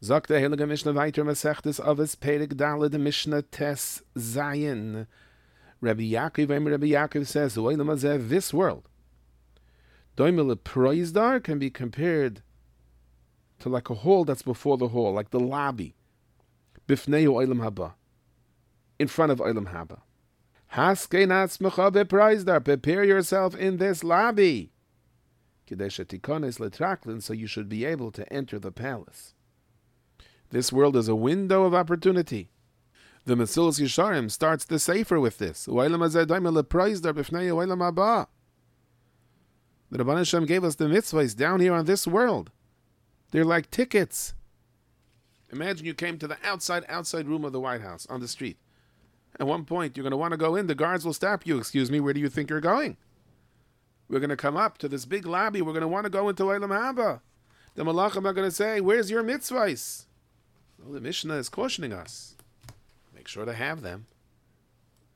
Sagt der Heilige Mishnah weiter, Masechtes Avos Perek Daled, Mishnah Tes Zayin. Rabbi Yaakov says, this world, Doimele Proizdar can be compared to like a hall that's before the hall, like the lobby. Bifnei Olam Haba, in front of Olam Haba. Haskein atzmecha beProizdar, prepare yourself in this lobby. Kidei shetikones letraklin, so you should be able to enter the palace. This world is a window of opportunity. The Mesilas Yesharim starts the Sefer with this. The Rabban Hashem gave us the mitzvahs down here on this world. They're like tickets. Imagine you came to the outside room of the White House on the street. At one point, you're going to want to go in. The guards will stop you. Excuse me, where do you think you're going? We're going to come up to this big lobby. We're going to want to go into Olam Haba. The Malachim are going to say, where's your mitzvahs? Well, the Mishnah is cautioning us. Make sure to have them.